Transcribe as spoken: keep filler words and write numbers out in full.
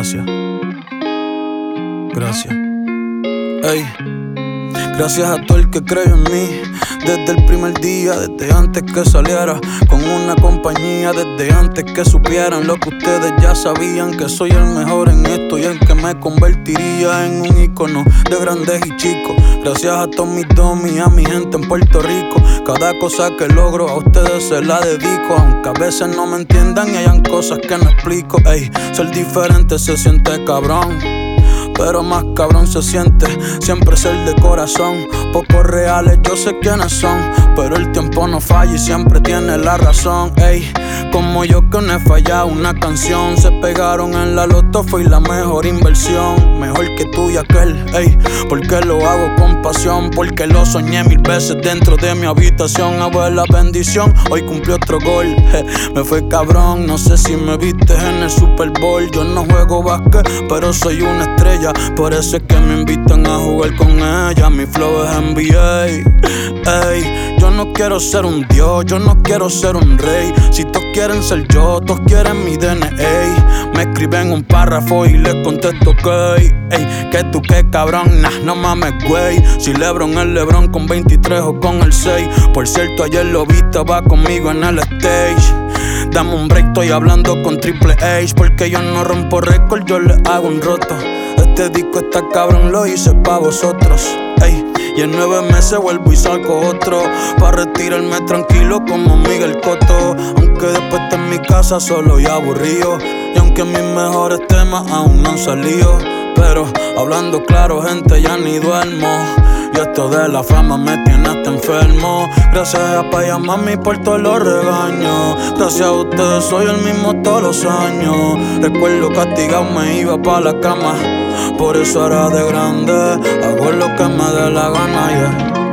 Gracias. Gracias. Ey. Gracias a todo el que creyó en mí desde el primer día, desde antes que saliera con una compañía, desde antes que supieran lo que ustedes ya sabían, que soy el mejor en esto y el que me convertiría en un ícono de grandes y chicos. Gracias a todos mis domis, a mi gente en Puerto Rico. Cada cosa que logro a ustedes se la dedico, aunque a veces no me entiendan y hayan cosas que no explico. Ey, ser diferente se siente cabrón, pero más cabrón se siente siempre ser de corazón. Pocos reales, yo sé quiénes son, pero el tiempo no falla y siempre tiene la razón. Ey, como yo que no he fallado una canción. Se pegaron en la loto, fue la mejor inversión. Mejor que tú y aquel, ey, porque lo hago con pasión. Porque lo soñé mil veces dentro de mi habitación. Abuela, bendición, hoy cumplí otro gol. Je, me fue cabrón, no sé si me viste en el Super Bowl. Yo no juego básquet, pero soy una estrella, por eso es que me invitan a jugar con ella. Mi flow es N B A. Ey, yo no quiero ser un dios, yo no quiero ser un rey. Si todos quieren ser yo, todos quieren mi D N A. Me escriben un párrafo y les contesto que ey, que tú qué cabrón, nah, no mames güey. Si Lebron es Lebron con veintitrés o con el seis. Por cierto, ayer lo viste, va conmigo en el stage. Dame un break, estoy hablando con Triple H. Porque yo no rompo récord, yo le hago un roto. Este disco está cabrón, lo hice pa' vosotros. Ey, y en nueve meses vuelvo y salgo otro, pa' retirarme tranquilo como Miguel Cotto. Aunque después esté en mi casa solo y aburrido, y aunque mis mejores temas aún no han salido, pero hablando claro, gente, ya ni duermo. Y esto de la fama me tiene hasta enfermo. Gracias a pa' y a mami por todos los regaños. Gracias a ustedes soy el mismo todos los años. Recuerdo castigado me iba pa' la cama, por eso ahora de grande hago lo que me dé la gana, yeah.